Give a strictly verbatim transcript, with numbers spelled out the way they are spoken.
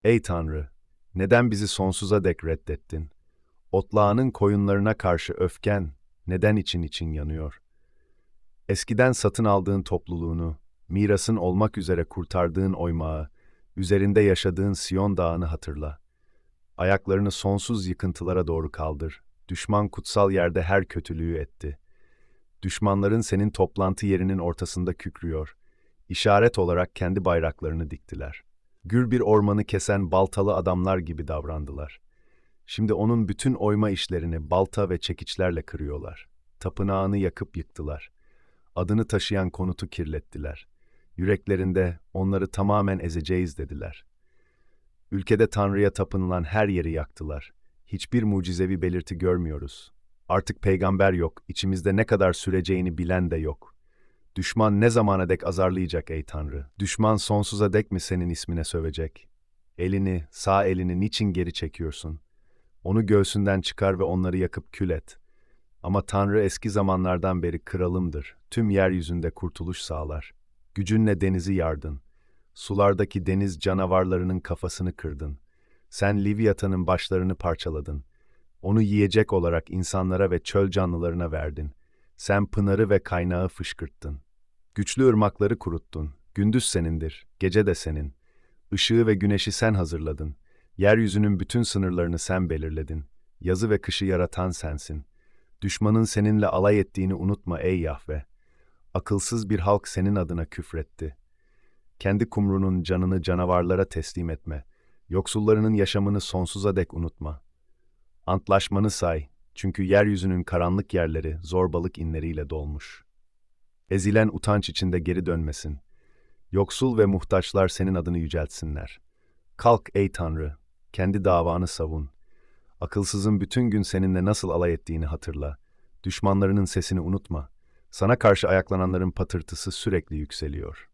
Ey Tanrı! Neden bizi sonsuza dek reddettin? Otlağının koyunlarına karşı öfken neden için için yanıyor? Eskiden satın aldığın topluluğunu, mirasın olmak üzere kurtardığın oymağı, üzerinde yaşadığın Siyon Dağı'nı hatırla. Ayaklarını sonsuz yıkıntılara doğru kaldır. Düşman kutsal yerde her kötülüğü etti. Düşmanların senin toplantı yerinin ortasında kükrüyor. İşaret olarak kendi bayraklarını diktiler. Gür bir ormanı kesen baltalı adamlar gibi davrandılar. Şimdi onun bütün oyma işlerini balta ve çekiçlerle kırıyorlar. Tapınağını yakıp yıktılar. Adını taşıyan konutu kirlettiler. Yüreklerinde onları tamamen ezeceğiz dediler. Ülkede Tanrı'ya tapınılan her yeri yaktılar. Hiçbir mucizevi belirti görmüyoruz. Artık peygamber yok, içimizde ne kadar süreceğini bilen de yok. Düşman ne zamana dek azarlayacak ey Tanrı? Düşman sonsuza dek mi senin ismine sövecek? Elini, sağ elini niçin geri çekiyorsun? Onu göğsünden çıkar ve onları yakıp kül et. Ama Tanrı eski zamanlardan beri kralımdır. Tüm yeryüzünde kurtuluş sağlar. Gücünle denizi yardın. Sulardaki deniz canavarlarının kafasını kırdın. Sen Livyata'nın başlarını parçaladın. Onu yiyecek olarak insanlara ve çöl canlılarına verdin. Sen pınarı ve kaynağı fışkırttın. Güçlü ırmakları kuruttun. Gündüz senindir, gece de senin. Işığı ve güneşi sen hazırladın. Yeryüzünün bütün sınırlarını sen belirledin. Yazı ve kışı yaratan sensin. Düşmanın seninle alay ettiğini unutma ey Yahve. Akılsız bir halk senin adına küfretti. Kendi kumrunun canını canavarlara teslim etme. Yoksullarının yaşamını sonsuza dek unutma. Antlaşmanı say, çünkü yeryüzünün karanlık yerleri zorbalık inleriyle dolmuş. Ezilen utanç içinde geri dönmesin. Yoksul ve muhtaçlar senin adını yüceltsinler. Kalk ey Tanrı, kendi davanı savun. Akılsızın bütün gün seninle nasıl alay ettiğini hatırla. Düşmanlarının sesini unutma. Sana karşı ayaklananların patırtısı sürekli yükseliyor.